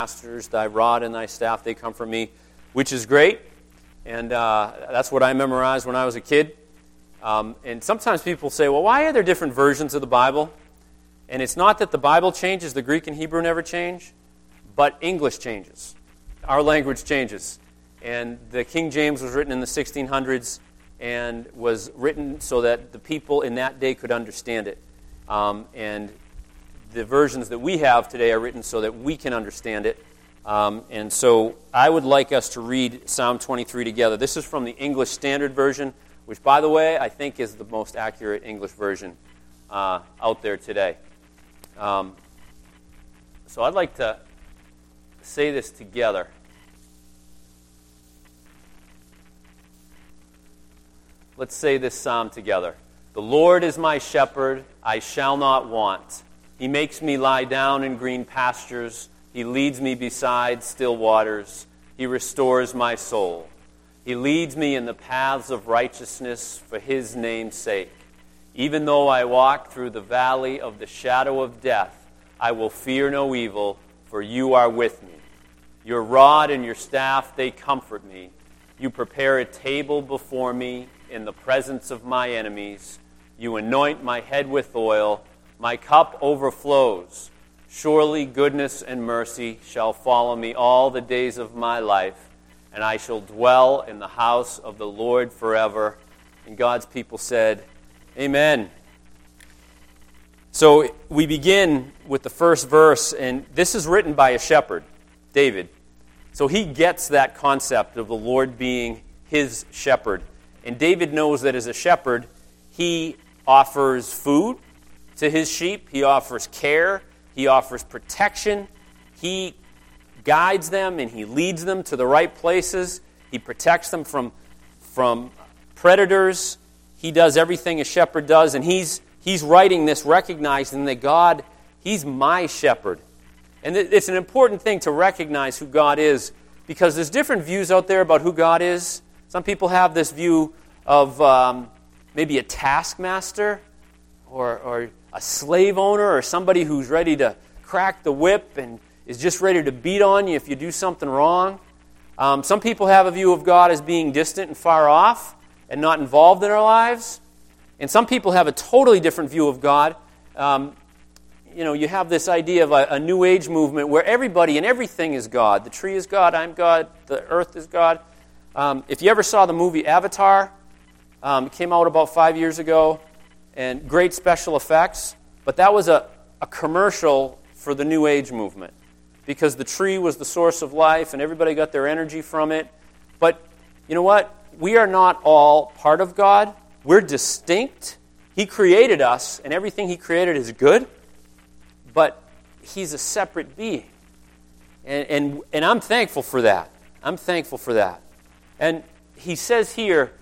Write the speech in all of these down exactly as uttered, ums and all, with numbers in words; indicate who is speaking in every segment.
Speaker 1: Masters, thy rod and thy staff, they comfort me, which is great. And uh, that's what I memorized when I was a kid. Um, and sometimes people say, well, why are there different versions of the Bible? And it's not that the Bible changes, the Greek and Hebrew never change, but English changes. Our language changes. And the King James was written in the sixteen hundreds and was written so that the people in that day could understand it. Um, and the versions that we have today are written so that we can understand it. Um, and so I would like us to read Psalm twenty-three together. This is from the English Standard Version, which, by the way, I think is the most accurate English version uh, out there today. Um, so I'd like to say this together. Let's say this psalm together. The Lord is my shepherd, I shall not want. He makes me lie down in green pastures. He leads me beside still waters. He restores my soul. He leads me in the paths of righteousness for His name's sake. Even though I walk through the valley of the shadow of death, I will fear no evil, for you are with me. Your rod and your staff, they comfort me. You prepare a table before me in the presence of my enemies. You anoint my head with oil. My cup overflows. Surely goodness and mercy shall follow me all the days of my life, and I shall dwell in the house of the Lord forever. And God's people said, Amen. So we begin with the first verse, and this is written by a shepherd, David. So he gets that concept of the Lord being his shepherd. And David knows that as a shepherd, he offers food to his sheep. He offers care. He offers protection. He guides them and he leads them to the right places. He protects them from, from predators. He does everything a shepherd does. And he's, he's writing this recognizing that God, He's my shepherd. And it's an important thing to recognize who God is, because there's different views out there about who God is. Some people have this view of um, maybe a taskmaster or, or a slave owner or somebody who's ready to crack the whip and is just ready to beat on you if you do something wrong. Um, some people have a view of God as being distant and far off and not involved in our lives. And some people have a totally different view of God. Um, you know, you have this idea of a, a New Age movement where everybody and everything is God. The tree is God, I'm God, the earth is God. Um, if you ever saw the movie Avatar, um, it came out about five years ago, and great special effects, but that was a, a commercial for the New Age movement, because the tree was the source of life and everybody got their energy from it. But you know what? We are not all part of God. We're distinct. He created us, and everything He created is good, but He's a separate being. And, and, and I'm thankful for that. I'm thankful for that. And He says here,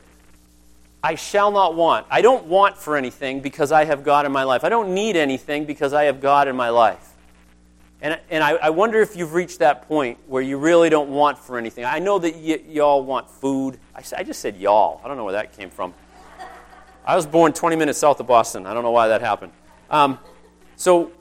Speaker 1: I shall not want. I don't want for anything because I have God in my life. I don't need anything because I have God in my life. And, and I, I wonder if you've reached that point where you really don't want for anything. I know that y- y'all want food. I, I just said y'all. I don't know where that came from. I was born twenty minutes south of Boston. I don't know why that happened. Um, so,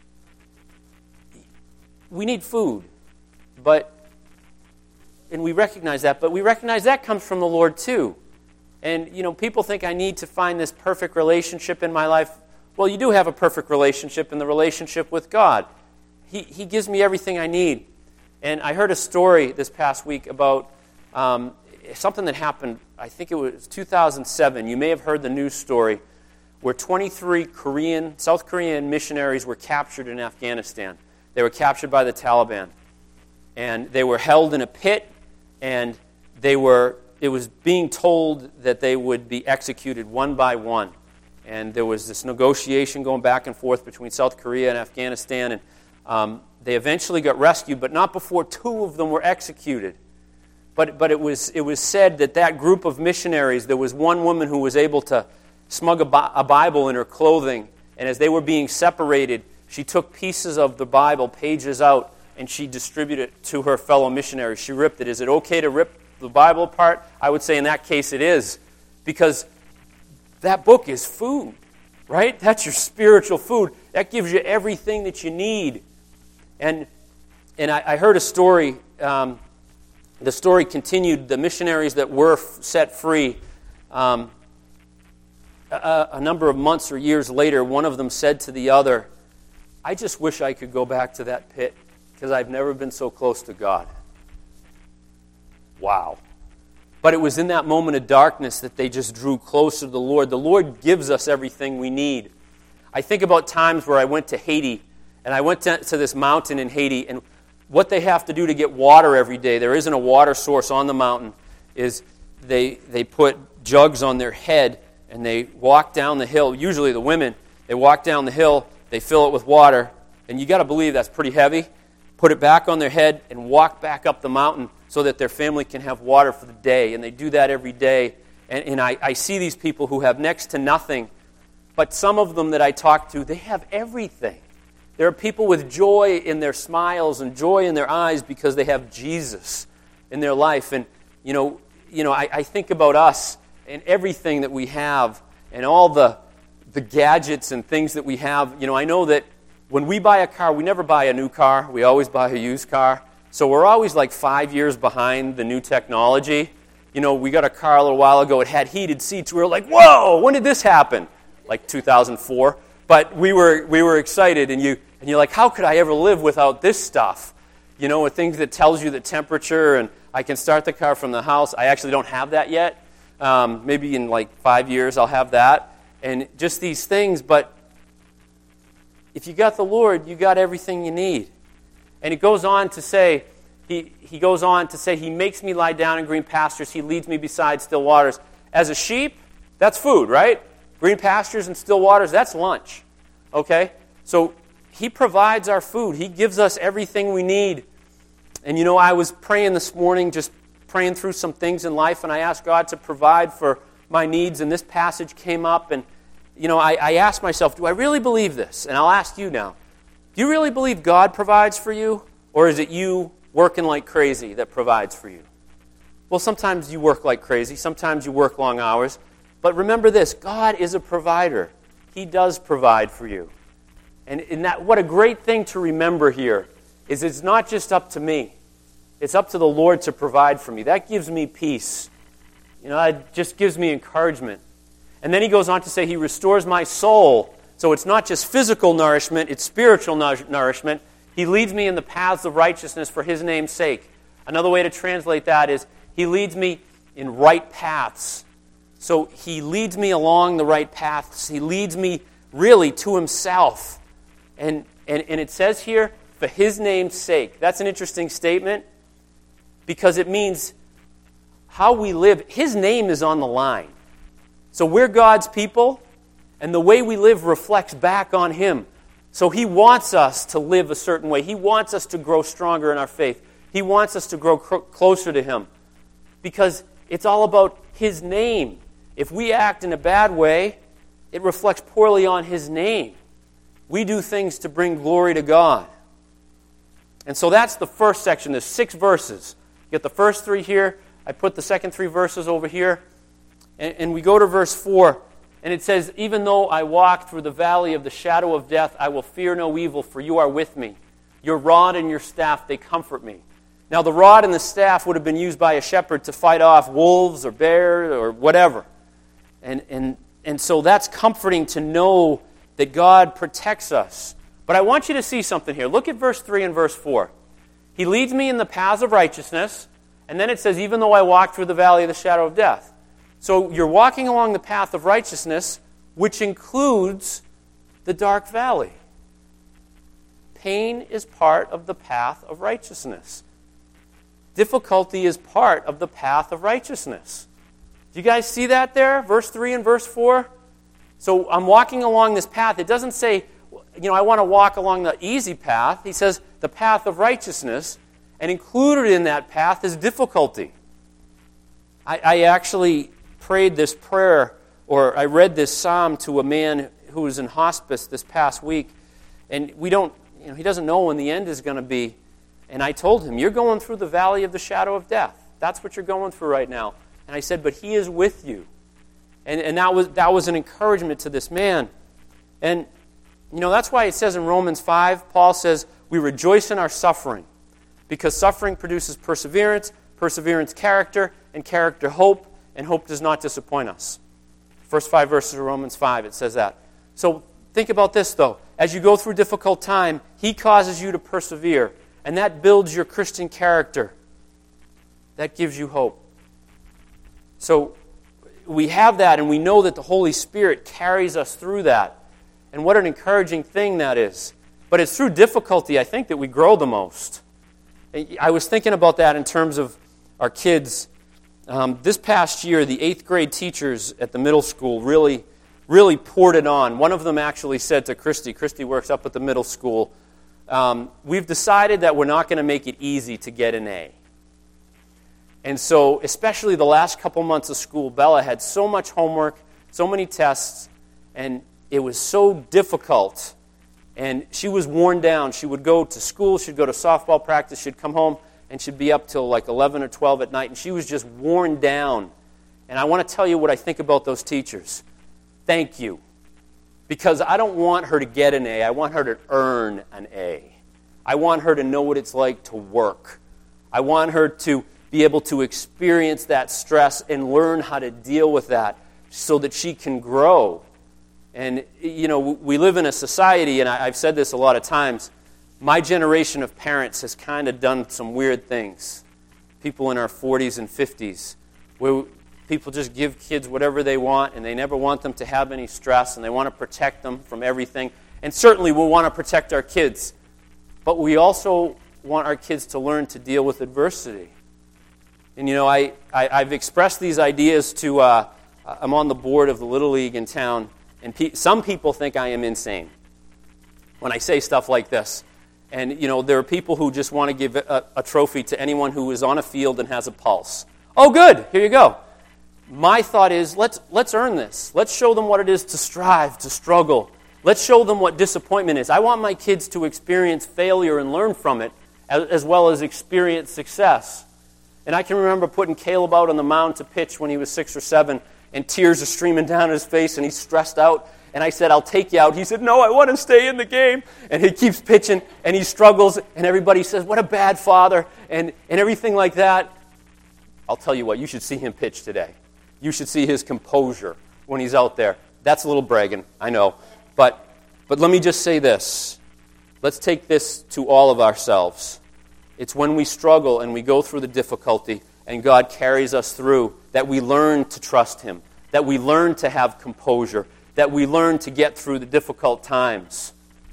Speaker 1: we need food. But, and we recognize that, but we recognize that comes from the Lord too. And, you know, people think I need to find this perfect relationship in my life. Well, you do have a perfect relationship in the relationship with God. He He gives me everything I need. And I heard a story this past week about um, something that happened, I think it was two thousand seven. You may have heard the news story where twenty-three Korean, South Korean missionaries were captured in Afghanistan. They were captured by the Taliban. And they were held in a pit, and they were... It was being told that they would be executed one by one. And there was this negotiation going back and forth between South Korea and Afghanistan. And um, they eventually got rescued, but not before two of them were executed. But but it was it was said that that group of missionaries, there was one woman who was able to smuggle a Bible in her clothing. And as they were being separated, she took pieces of the Bible, pages out, and she distributed it to her fellow missionaries. She ripped it. Is it okay to rip the Bible apart? I would say in that case it is, because that book is food, right? That's your spiritual food. That gives you everything that you need. And and I, I heard a story. Um, the story continued. The missionaries that were f- set free, um, a, a number of months or years later, one of them said to the other, "I just wish I could go back to that pit because I've never been so close to God." Wow. But it was in that moment of darkness that they just drew closer to the Lord. The Lord gives us everything we need. I think about times where I went to Haiti, and I went to, to this mountain in Haiti, and what they have to do to get water every day, there isn't a water source on the mountain, is they they put jugs on their head, and they walk down the hill. Usually the women, they walk down the hill, they fill it with water, and you got to believe that's pretty heavy. Put it back on their head and walk back up the mountain so that their family can have water for the day. And they do that every day. And, and I, I see these people who have next to nothing, but some of them that I talk to, they have everything. There are people with joy in their smiles and joy in their eyes because they have Jesus in their life. And, you know, you know, I, I think about us and everything that we have and all the the gadgets and things that we have. You know, I know that when we buy a car, we never buy a new car. We always buy a used car. So we're always like five years behind the new technology. You know, we got a car a little while ago. It had heated seats. We were like, whoa, when did this happen? Like two thousand four. But we were we were excited, and, you, and you're like, how could I ever live without this stuff? You know, with things that tells you the temperature, and I can start the car from the house. I actually don't have that yet. Um, maybe in like five years I'll have that. And just these things, but if you got the Lord, you got everything you need. And it goes on to say, he, he goes on to say, He makes me lie down in green pastures. He leads me beside still waters. As a sheep, that's food, right? Green pastures and still waters, that's lunch. Okay? So He provides our food. He gives us everything we need. And you know, I was praying this morning, just praying through some things in life, and I asked God to provide for my needs, and this passage came up, and you know, I, I asked myself, do I really believe this? And I'll ask you now, do you really believe God provides for you, or is it you working like crazy that provides for you? Well, sometimes you work like crazy, sometimes you work long hours, but remember this, God is a provider. He does provide for you. And, and that, what a great thing to remember here is it's not just up to me. It's up to the Lord to provide for me. That gives me peace. You know, it just gives me encouragement. And then he goes on to say, He restores my soul. So it's not just physical nourishment, it's spiritual nourishment. He leads me in the paths of righteousness for His name's sake. Another way to translate that is, He leads me in right paths. So He leads me along the right paths. He leads me really to Himself. And, and, and it says here, for His name's sake. That's an interesting statement because it means how we live. His name is on the line. So we're God's people, and the way we live reflects back on Him. So He wants us to live a certain way. He wants us to grow stronger in our faith. He wants us to grow cr- closer to Him because it's all about His name. If we act in a bad way, it reflects poorly on His name. We do things to bring glory to God. And so that's the first section. There's six verses. You get the first three here. I put the second three verses over here. And, and we go to verse four. And it says, even though I walk through the valley of the shadow of death, I will fear no evil, for you are with me. Your rod and your staff, they comfort me. Now, the rod and the staff would have been used by a shepherd to fight off wolves or bears or whatever. And, and, and so that's comforting to know that God protects us. But I want you to see something here. Look at verse three and verse four. He leads me in the paths of righteousness. And then it says, even though I walk through the valley of the shadow of death. So you're walking along the path of righteousness, which includes the dark valley. Pain is part of the path of righteousness. Difficulty is part of the path of righteousness. Do you guys see that there? Verse three and verse four? So I'm walking along this path. It doesn't say, you know, I want to walk along the easy path. He says the path of righteousness. And included in that path is difficulty. I, I actually prayed this prayer, or I read this psalm to a man who was in hospice this past week. And we don't, you know, he doesn't know when the end is going to be. And I told him, you're going through the valley of the shadow of death. That's what you're going through right now. And I said, but He is with you. And, and that was that was an encouragement to this man. And, you know, that's why it says in Romans five, Paul says, we rejoice in our suffering. Because suffering produces perseverance, perseverance character, and character hope, and hope does not disappoint us. First five verses of Romans five, it says that. So think about this, though. As you go through difficult time, He causes you to persevere, and that builds your Christian character. That gives you hope. So we have that, and we know that the Holy Spirit carries us through that. And what an encouraging thing that is. But it's through difficulty, I think, that we grow the most. I was thinking about that in terms of our kids. Um, this past year, the eighth grade teachers at the middle school really, really poured it on. One of them actually said to Christy, Christy works up at the middle school, um, we've decided that we're not going to make it easy to get an A. And so, especially the last couple months of school, Bella had so much homework, so many tests, and it was so difficult. And she was worn down. She would go to school, she'd go to softball practice, she'd come home, and she'd be up till like eleven or twelve at night, and she was just worn down. And I want to tell you what I think about those teachers. Thank you. Because I don't want her to get an A. I want her to earn an A. I want her to know what it's like to work. I want her to be able to experience that stress and learn how to deal with that so that she can grow. And, you know, we live in a society, and I've said this a lot of times, my generation of parents has kind of done some weird things. People in our forties and fifties, where people just give kids whatever they want, and they never want them to have any stress, and they want to protect them from everything. And certainly we'll want to protect our kids, but we also want our kids to learn to deal with adversity. And, you know, I, I, I've expressed these ideas to, uh, I'm on the board of the Little League in town, and pe- some people think I am insane when I say stuff like this. And, you know, there are people who just want to give a, a trophy to anyone who is on a field and has a pulse. Oh, good, here you go. My thought is, let's let's earn this. Let's show them what it is to strive, to struggle. Let's show them what disappointment is. I want my kids to experience failure and learn from it, as, as well as experience success. And I can remember putting Caleb out on the mound to pitch when he was six or seven, and tears are streaming down his face, and he's stressed out. And I said, I'll take you out. He said, no, I want to stay in the game. And he keeps pitching, and he struggles, and everybody says, what a bad father, and, and everything like that. I'll tell you what, you should see him pitch today. You should see his composure when he's out there. That's a little bragging, I know. But, but let me just say this. Let's take this to all of ourselves. It's when we struggle and we go through the difficulty and God carries us through that we learn to trust Him, that we learn to have composure, that we learn to get through the difficult times.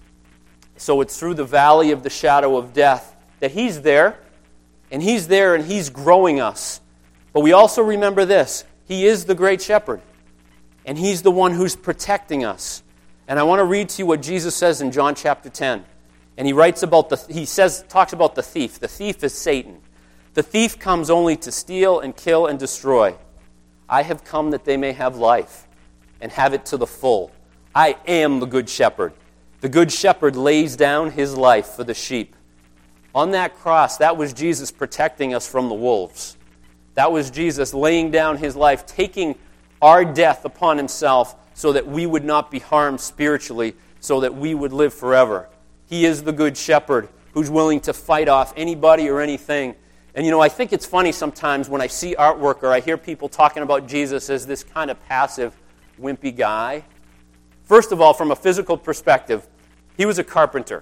Speaker 1: So it's through the valley of the shadow of death that He's there, and He's there and He's growing us. But we also remember this. He is the great shepherd, and He's the one who's protecting us. And I want to read to you what Jesus says in John chapter ten. And he writes about the, he says, talks about the thief. The thief is Satan. The thief comes only to steal and kill and destroy. I have come that they may have life and have it to the full. I am the good shepherd. The good shepherd lays down his life for the sheep. On that cross, that was Jesus protecting us from the wolves. That was Jesus laying down His life, taking our death upon Himself so that we would not be harmed spiritually, so that we would live forever. He is the good shepherd who's willing to fight off anybody or anything. And, you know, I think it's funny sometimes when I see artwork or I hear people talking about Jesus as this kind of passive, wimpy guy. First of all, from a physical perspective, He was a carpenter.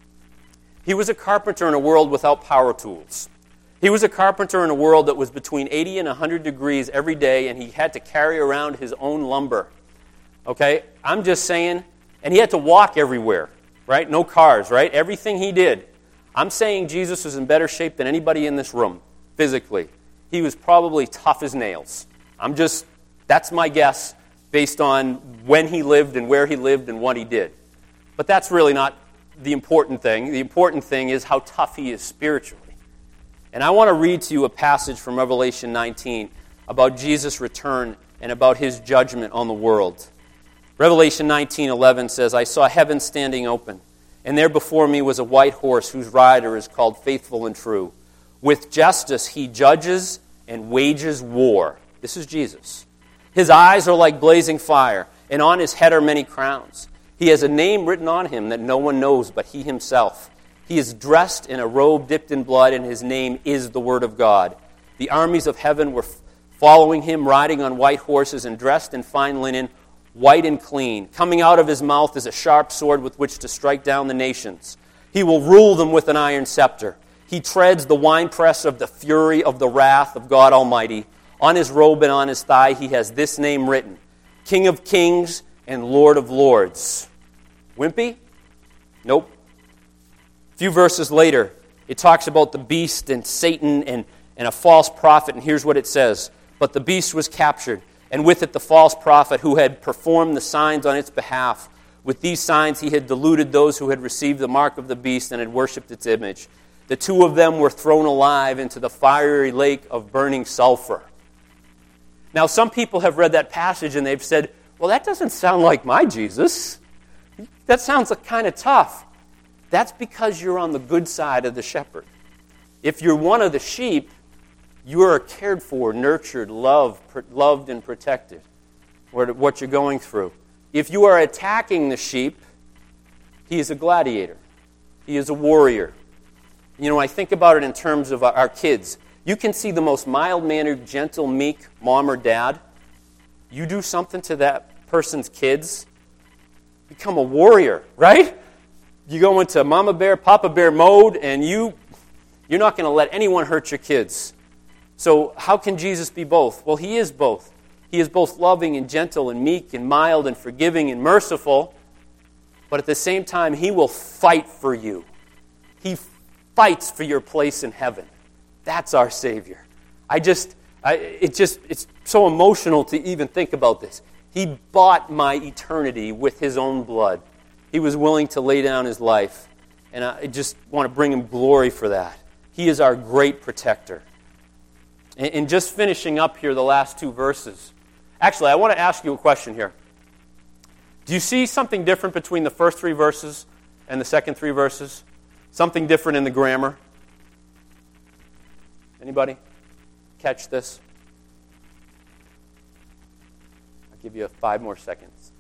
Speaker 1: He was a carpenter in a world without power tools. He was a carpenter in a world that was between eighty and one hundred degrees every day, and he had to carry around his own lumber. Okay? I'm just saying, and he had to walk everywhere. Right? No cars, right? Everything he did. I'm saying Jesus was in better shape than anybody in this room, physically. He was probably tough as nails. I'm just, that's my guess, based on when he lived and where he lived and what he did. But that's really not the important thing. The important thing is how tough he is spiritually. And I want to read to you a passage from Revelation nineteen about Jesus' return and about His judgment on the world. Revelation nineteen eleven says, I saw heaven standing open, and there before me was a white horse whose rider is called Faithful and True. With justice he judges and wages war. This is Jesus. His eyes are like blazing fire, and on his head are many crowns. He has a name written on him that no one knows but he himself. He is dressed in a robe dipped in blood, and his name is the Word of God. The armies of heaven were following him, riding on white horses and dressed in fine linen, white and clean. Coming out of his mouth is a sharp sword with which to strike down the nations. He will rule them with an iron scepter. He treads the winepress of the fury of the wrath of God Almighty. On his robe and on his thigh he has this name written, King of Kings and Lord of Lords. Wimpy? Nope. A few verses later, it talks about the beast and Satan and, and a false prophet, and here's what it says. But the beast was captured, and with it the false prophet who had performed the signs on its behalf. With these signs he had deluded those who had received the mark of the beast and had worshipped its image. The two of them were thrown alive into the fiery lake of burning sulfur. Now, some people have read that passage and they've said, well, that doesn't sound like my Jesus. That sounds kind of tough. That's because you're on the good side of the shepherd. If you're one of the sheep, you are cared for, nurtured, loved, loved and protected. What you're going through. If you are attacking the sheep, he is a gladiator. He is a warrior. You know, I think about it in terms of our kids. You can see the most mild-mannered, gentle, meek mom or dad. You do something to that person's kids, become a warrior, right? You go into mama bear, papa bear mode, and you, you're not going to let anyone hurt your kids. So how can Jesus be both? Well, he is both. He is both loving and gentle and meek and mild and forgiving and merciful, but at the same time, he will fight for you. He fights for your place in heaven. That's our Savior. I just, I, it just, it's so emotional to even think about this. He bought my eternity with his own blood. He was willing to lay down his life, and I just want to bring him glory for that. He is our great protector. And, and just finishing up here, the last two verses. Actually, I want to ask you a question here. Do you see something different between the first three verses and the second three verses? Something different in the grammar? Anybody catch this? I'll give you five more seconds.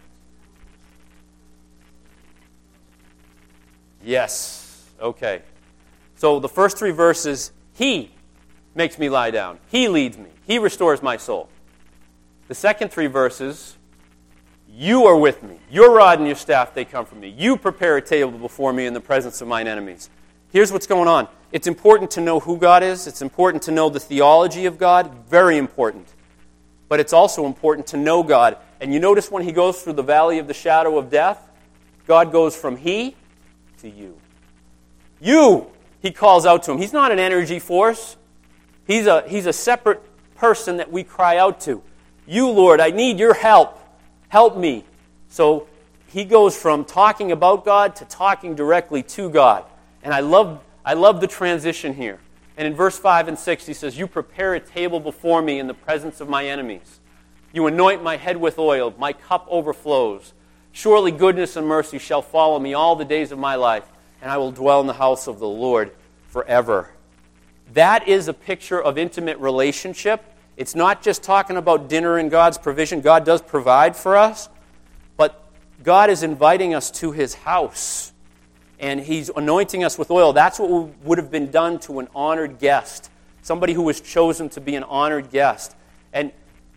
Speaker 1: Yes. Okay. So the first three verses, he makes me lie down. He leads me. He restores my soul. The second three verses, you are with me. Your rod and your staff, they come from me. You prepare a table before me in the presence of mine enemies. Here's what's going on. It's important to know who God is. It's important to know the theology of God. Very important. But it's also important to know God. And you notice when he goes through the valley of the shadow of death, God goes from he to you. You, he calls out to him. He's not an energy force. He's a, he's a separate person that we cry out to. You, Lord, I need your help. Help me. So he goes from talking about God to talking directly to God. And I love I love the transition here. And in verse five and six, he says, you prepare a table before me in the presence of my enemies. You anoint my head with oil. My cup overflows. Surely goodness and mercy shall follow me all the days of my life, and I will dwell in the house of the Lord forever. That is a picture of intimate relationship. It's not just talking about dinner and God's provision. God does provide for us, but God is inviting us to his house. And he's anointing us with oil. That's what would have been done to an honored guest, somebody who was chosen to be an honored guest. And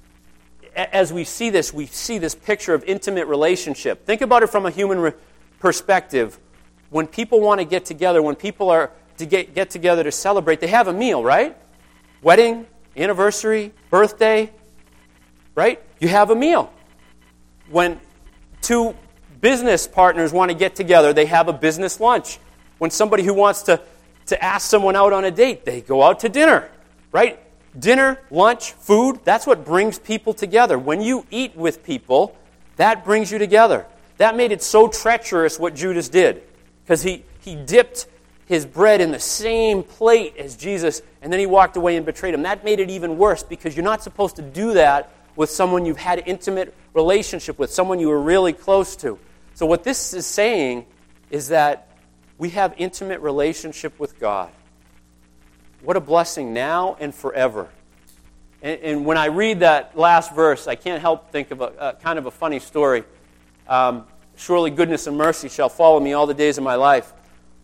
Speaker 1: as we see this, we see this picture of intimate relationship. Think about it from a human re- perspective. When people want to get together, when people are to get, get together to celebrate, they have a meal, right? Wedding, anniversary, birthday, right? You have a meal. When two business partners want to get together, they have a business lunch. When somebody who wants to, to ask someone out on a date, they go out to dinner, right? Dinner, lunch, food, that's what brings people together. When you eat with people, that brings you together. That made it so treacherous what Judas did, because he, he dipped his bread in the same plate as Jesus, and then he walked away and betrayed him. That made it even worse, because you're not supposed to do that with someone you've had an intimate relationship with, someone you were really close to. So what this is saying is that we have intimate relationship with God. What a blessing now and forever. And, and when I read that last verse, I can't help think of a, a kind of a funny story. Um, Surely goodness and mercy shall follow me all the days of my life.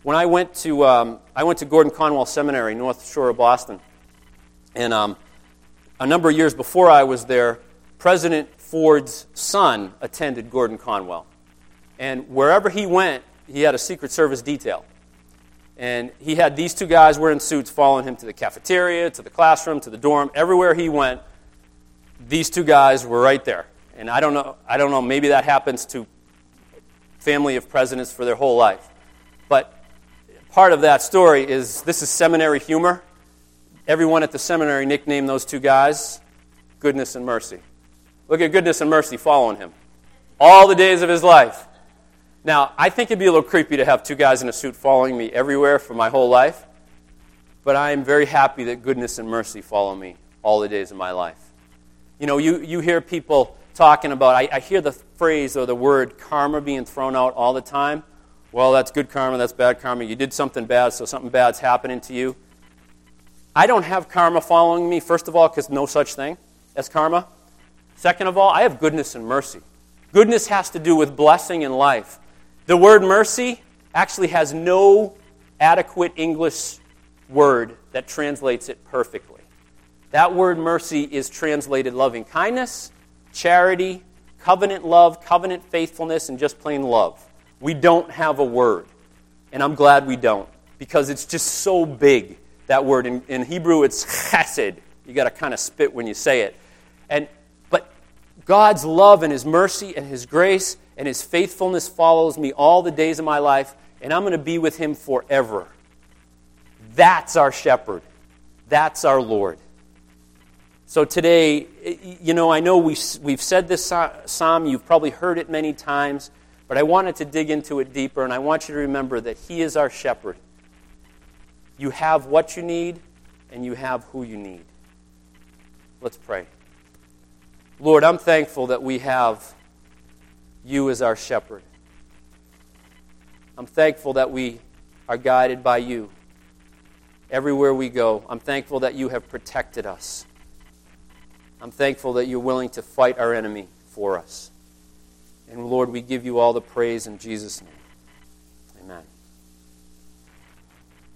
Speaker 1: When I went to um, I went to Gordon Conwell Seminary, North Shore of Boston, and um, a number of years before I was there, President Ford's son attended Gordon Conwell. And wherever he went, he had a Secret Service detail. And he had these two guys wearing suits following him to the cafeteria, to the classroom, to the dorm. Everywhere he went, these two guys were right there. And I don't know, I don't know, maybe that happens to family of presidents for their whole life. But part of that story is, this is seminary humor. Everyone at the seminary nicknamed those two guys Goodness and Mercy. Look at Goodness and Mercy following him all the days of his life. Now, I think it'd be a little creepy to have two guys in a suit following me everywhere for my whole life, but I am very happy that Goodness and Mercy follow me all the days of my life. You know, you, you hear people talking about, I, I hear the phrase or the word karma being thrown out all the time. Well, that's good karma, that's bad karma. You did something bad, so something bad's happening to you. I don't have karma following me, first of all, because no such thing as karma. Second of all, I have goodness and mercy. Goodness has to do with blessing in life. The word mercy actually has no adequate English word that translates it perfectly. That word mercy is translated loving kindness, charity, covenant love, covenant faithfulness, and just plain love. We don't have a word, and I'm glad we don't, because it's just so big, that word. In, in Hebrew, it's chesed. You got to kind of spit when you say it. And but God's love and His mercy and His grace and His faithfulness follows me all the days of my life, and I'm going to be with Him forever. That's our shepherd. That's our Lord. So today, you know, I know we, we've said this psalm, you've probably heard it many times, but I wanted to dig into it deeper, and I want you to remember that He is our shepherd. You have what you need, and you have who you need. Let's pray. Lord, I'm thankful that we have You as our shepherd. I'm thankful that we are guided by You everywhere we go. I'm thankful that You have protected us. I'm thankful that You're willing to fight our enemy for us. And Lord, we give You all the praise in Jesus' name. Amen.